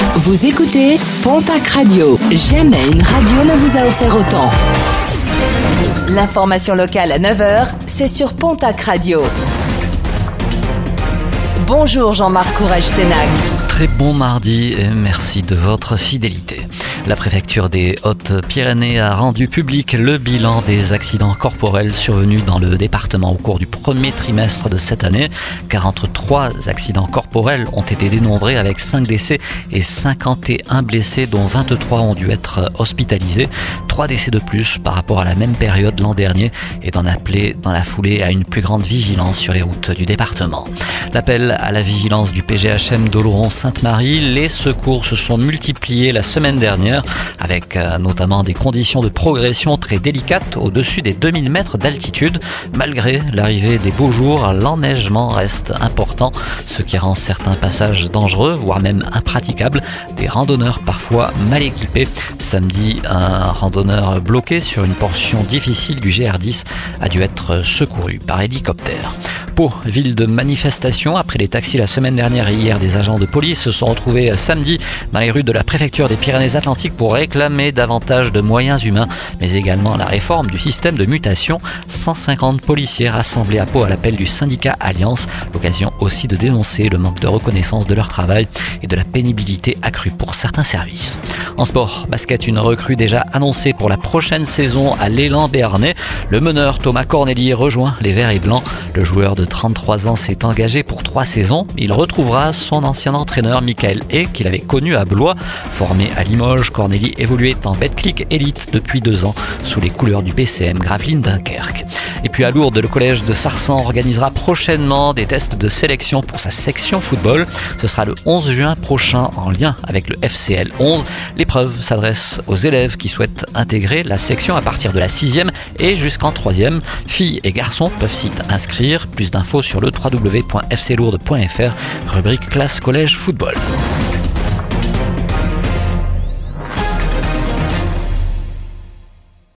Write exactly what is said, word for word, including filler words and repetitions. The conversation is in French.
Vous écoutez Pontac Radio. Jamais une radio ne vous a offert autant. L'information locale à neuf heures, c'est sur Pontac Radio. Bonjour Jean-Marc Courage-Sénac. Très bon mardi et merci de votre fidélité. La préfecture des Hautes-Pyrénées a rendu public le bilan des accidents corporels survenus dans le département au cours du premier trimestre de cette année. quarante-trois accidents corporels ont été dénombrés avec cinq décès et cinquante et un blessés, dont vingt-trois ont dû être hospitalisés. trois décès de plus par rapport à la même période l'an dernier, et d'en appeler dans la foulée à une plus grande vigilance sur les routes du département. L'appel à la vigilance du P G H M d'Oloron-Sainte-Marie, les secours se sont multipliés la semaine dernière, avec euh, notamment des conditions de progression très délicates au-dessus des deux mille mètres d'altitude. Malgré l'arrivée des beaux jours, l'enneigement reste important, ce qui rend certains passages dangereux, voire même impraticables. Des randonneurs parfois mal équipés. Samedi, un randonneur bloqué sur une portion difficile du G R dix a dû être secouru par hélicoptère. Pau, ville de manifestation. Après les taxis la semaine dernière et hier, des agents de police se sont retrouvés samedi dans les rues de la préfecture des Pyrénées-Atlantiques pour réclamer davantage de moyens humains, mais également la réforme du système de mutation. cent cinquante policiers rassemblés à Pau à l'appel du syndicat Alliance. L'occasion aussi de dénoncer le manque de reconnaissance de leur travail et de la pénibilité accrue pour certains services. En sport, basket, une recrue déjà annoncée pour la prochaine saison à l'Élan béarnais. Le meneur Thomas Corneli rejoint les Verts et Blancs. Le joueur de trente-trois ans s'est engagé pour trois saisons. Il retrouvera son ancien entraîneur Michael Hay, qu'il avait connu à Blois. Formé à Limoges, Corneli évoluait en Betclic Elite depuis deux ans sous les couleurs du B C M Gravelines Dunkerque. Et puis à Lourdes, le collège de Sarsan organisera prochainement des tests de sélection pour sa section football. Ce sera le onze juin prochain en lien avec le F C L onze. L'épreuve s'adresse aux élèves qui souhaitent intégrer la section à partir de la sixième et jusqu'en troisième. Filles et garçons peuvent s'y inscrire. Plus d'infos sur le w w w point f c lourdes point f r, rubrique classe collège football.